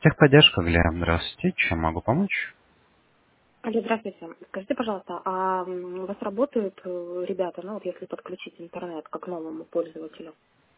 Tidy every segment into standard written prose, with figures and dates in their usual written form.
Техподдержка, Глеб, здравствуйте. Чем могу помочь? Алло, здравствуйте. Скажите, пожалуйста, а у вас работают ребята, ну вот если подключить интернет как новому пользователю?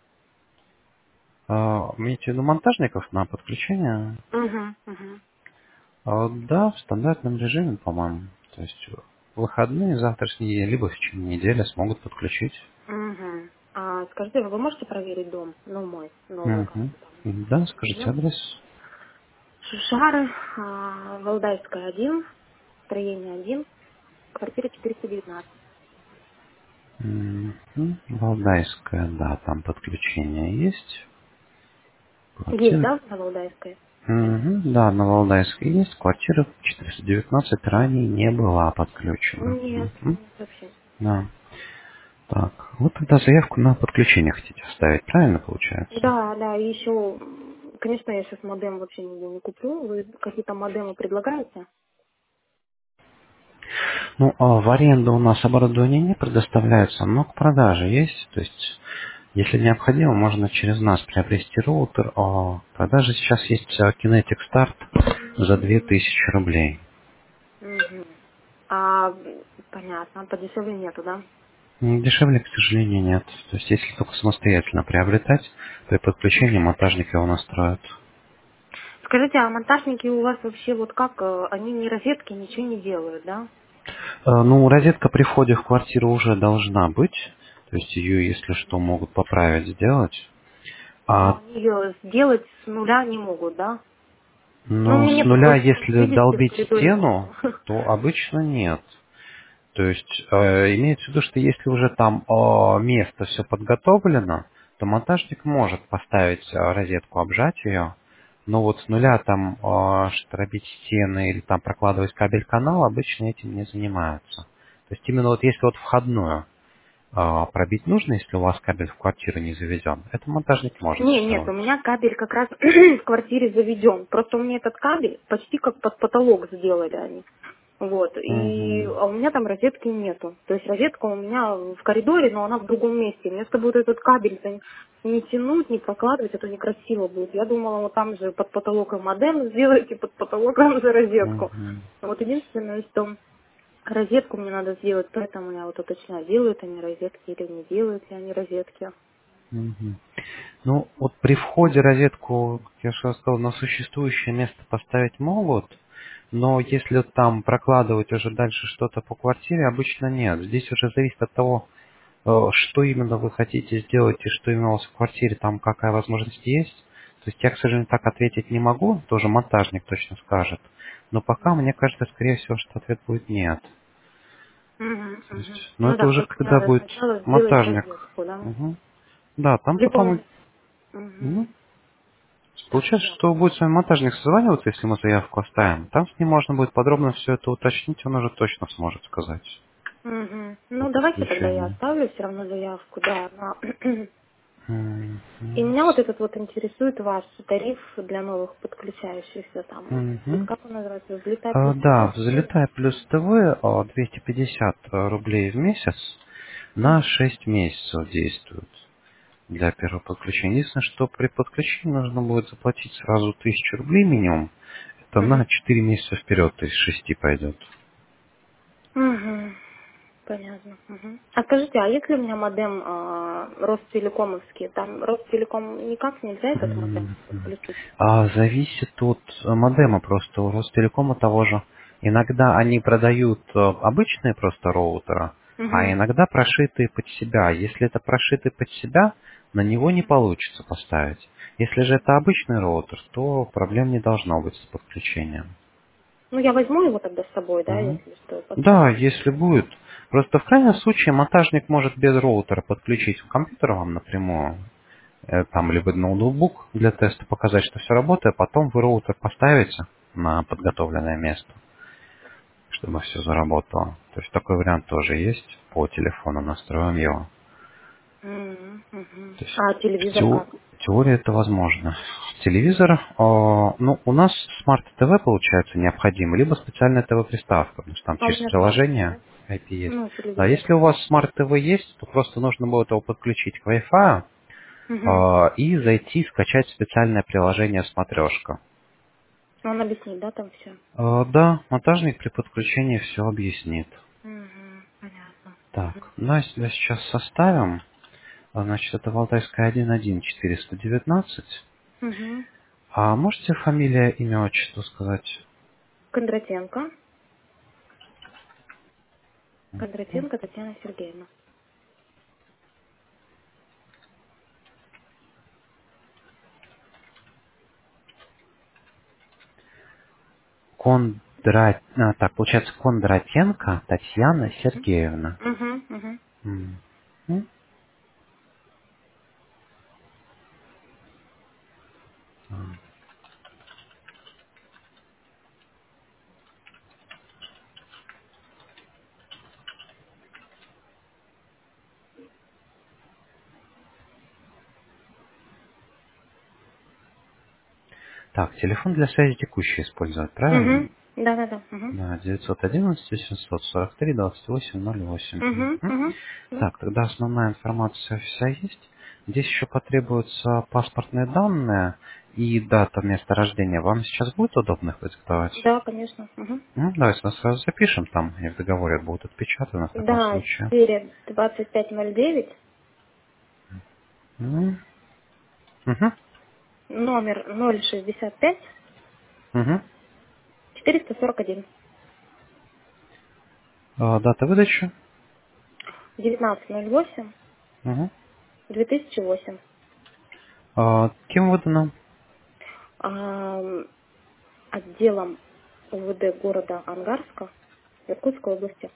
Имеете в виду монтажников на подключение? Угу, угу. Да, в стандартном режиме, по-моему. То есть в выходные завтрашние, либо в течение недели смогут подключить. Угу. А скажите, вы можете проверить дом? Ну, мой, новый, как Угу. бы там. Да, скажите Ну, адрес. Шушары, Валдайская, 1, строение 1, квартира 419. Мгм. Валдайская, да, там подключение есть. Есть, Квартира. да, на Валдайской? Мгм. Да, на Валдайской есть. Квартира 419 ранее не была подключена. Нет, Мгм. нет вообще. Да. Так, вот тогда заявку на подключение хотите оставить, правильно получается? Да, да, и еще, конечно, я сейчас модем вообще нигде не куплю. Вы какие-то модемы предлагаете? Ну, в аренду у нас оборудование не предоставляется, но к продаже есть. То есть, если необходимо, можно через нас приобрести роутер. В продаже сейчас есть Kinetic Start за 2000 рублей. Угу. А, понятно, подешевле нету, да? Дешевле, к сожалению, нет. То есть, если только самостоятельно приобретать, то и подключение монтажники его настроят. Скажите, а монтажники у вас вообще вот как, они не розетки, ничего не делают, да? Ну, розетка при входе в квартиру уже должна быть. То есть, ее, если что, могут поправить, сделать. Но А они ее сделать с нуля не могут, да? Ну, у Ну, меня с нету нуля, просто, если видите, в долбить коридоре стену, нету. то обычно нет. То есть имеется в виду, что если уже там место все подготовлено, то монтажник может поставить розетку, обжать ее, но вот с нуля там штробить стены или там прокладывать кабель-канал обычно этим не занимаются. То есть именно вот если вот входную пробить нужно, если у вас кабель в квартиру не заведен, это монтажник может Не, нет, у сделать. меня кабель как раз в квартире заведен. Просто у меня этот кабель почти как под потолок сделали они. Вот. Мгм. А у меня там розетки нету. То есть розетка у меня в коридоре, но она в другом месте. Мне чтобы вот этот кабель не тянуть, не прокладывать, это некрасиво будет. Я думала, вот там же под потолоком модем сделать и под потолоком же розетку. Мгм. Вот единственное, что розетку мне надо сделать, поэтому я вот уточняю, делают они розетки или не делают ли они розетки. Мгм. Ну, вот при входе розетку, как я же сказал, на существующее место поставить могут, но если там прокладывать уже дальше что-то по квартире, обычно нет. Здесь уже зависит от того, что именно вы хотите сделать и что именно у вас в квартире, там какая возможность есть. То есть я, к сожалению, так ответить не могу, тоже монтажник точно скажет. Но пока, мне кажется, скорее всего, что ответ будет нет. Мгм, То мгм. есть, но Ну это да, уже только мне когда надо будет сначала сделать монтажник. розетку, да? Мгм. Да, там Либо... потом ну, Мгм. Так, получается, я что поняла. будет с вами монтажник созваниваться, если мы заявку оставим. Там с ним можно будет подробно все это уточнить, он уже точно сможет сказать Мгм. по Ну, давайте тогда я подключению. оставлю все равно заявку, да. Мгм. И меня вот этот вот интересует ваш тариф для новых подключающихся там. Мгм. Как он называется? Взлетай плюс Да, ТВ? взлетай плюс ТВ 250 рублей в месяц на 6 месяцев действует для первого подключения. Единственное, что при подключении нужно будет заплатить сразу 1000 рублей минимум. Это на Угу. 4 месяца вперед, то есть 6 пойдет. Угу. Понятно. Угу. А скажите, а если у меня модем Ростелекомовский, там Ростелеком никак нельзя этот модем подключить? Зависит от модема просто у Ростелекома того же. Иногда они продают обычные просто роутеры, а Угу. иногда прошитые под себя. Если это прошитый под себя, на него не получится поставить. Если же это обычный роутер, то проблем не должно быть с подключением. Ну, я возьму его тогда с собой, да, Мгм. если что, Да, посмотрю. если будет. Просто в крайнем случае монтажник может без роутера подключить к компьютеру вам напрямую, там либо ноутбук для теста показать, что все работает, а потом вы роутер поставите на подготовленное место, чтобы все заработало. То есть такой вариант тоже есть. По телефону настроим его. Мгм. То есть А телевизор как? в теории это возможно. Телевизор, ну, у нас смарт-ТВ, получается, необходимо, либо специальная ТВ-приставка, потому что там А у через меня смарт-ТВ. приложение IP есть. Ну, Да, телевизор. если у вас смарт-ТВ есть, то просто нужно будет его подключить к Wi-Fi Угу. и зайти скачать специальное приложение «Смотрешка». Он объяснит, да, там все? Да, монтажник при подключении все объяснит. Угу, понятно. Так, ну а если сейчас составим, значит, это Валтайская 11419. Угу. А можете фамилия, имя, отчество сказать? Кондратенко. Кондратенко Татьяна Сергеевна. Так, получается, Кондратенко Татьяна Сергеевна. Угу, угу. М. М. Так, телефон для связи текущий использовать, правильно? Угу. Да-да-да. Угу. Да, 911-743-2808. Угу, Мгм. угу. Да. Так, тогда основная информация вся есть. Здесь еще потребуются паспортные данные и дата места рождения. Вам сейчас будет удобно их диктовать? Да, конечно. Угу. Давайте мы сразу запишем там, и в договоре будут отпечатаны в таком Да, случае. серия 2509, М. Мгм. номер 065 Мгм. 441. Дата выдачи. 1908 Мгм. 2008. Кем выдано? Отделом УВД города Ангарска Иркутской области.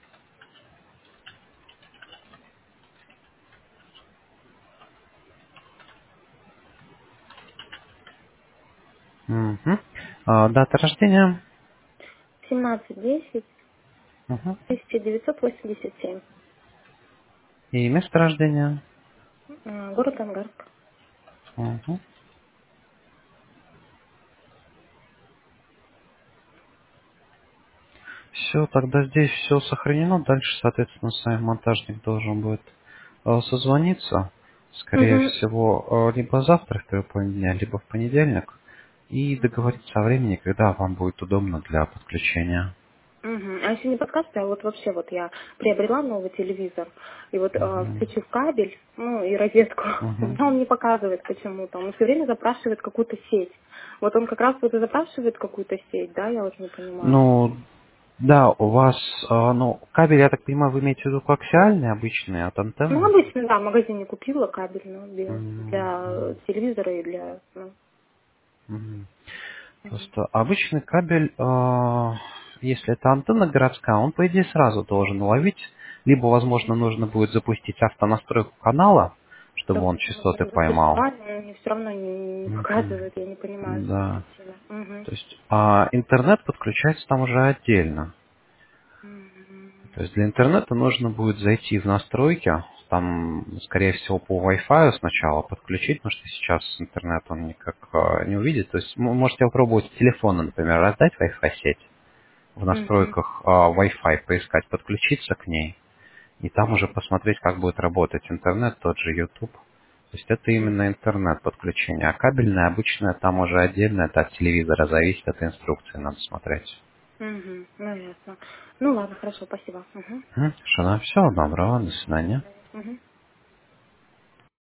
Мгм. Дата рождения. 1710 Мгм. 1987. И место рождения. Город Ангарск. Мгм. Все, тогда здесь все сохранено. Дальше, соответственно, с вами монтажник должен будет созвониться. Скорее Угу. всего, либо завтра, в первой половине дня, либо в понедельник. И договориться о времени, когда вам будет удобно для подключения. Угу. А если не подскажете, а вот вообще вот я приобрела новый телевизор, и вот Мгм. включив кабель, ну и розетку, у Мгм. меня он не показывает почему-то, он все время запрашивает какую-то сеть. Вот он как раз вот и запрашивает какую-то сеть, да, я вот не понимаю. Ну, да, у вас, кабель, я так понимаю, вы имеете в виду коаксиальный, обычный, от Ну, антенны? обычно, да, в магазине купила кабель, ну, для Мгм. телевизора и для, ну. Мгм. Мгм. Просто обычный кабель, если это антенна городская, он, по идее, сразу должен уловить. Либо, возможно, нужно будет запустить автонастройку канала, чтобы Так, он ну, частоты вроде бы поймал. да, но мне все равно не Мгм. показывает, я не понимаю Да. причины. Угу. То есть, интернет подключается там уже отдельно. То есть для интернета нужно будет зайти в настройки, там, скорее всего, по Wi-Fi сначала подключить, потому что сейчас интернет он никак не увидит. То есть можете попробовать с телефона, например, раздать Wi-Fi сеть, в Угу. настройках Wi-Fi поискать, подключиться к ней, и там уже посмотреть, как будет работать интернет, тот же YouTube. То есть это именно интернет подключение, а кабельное обычное там уже отдельно, это от телевизора зависит, от инструкции надо смотреть. Угу. Ну, ясно. Ну, ладно, хорошо, спасибо. Угу. Хорошо, все, доброго, до свидания. Угу.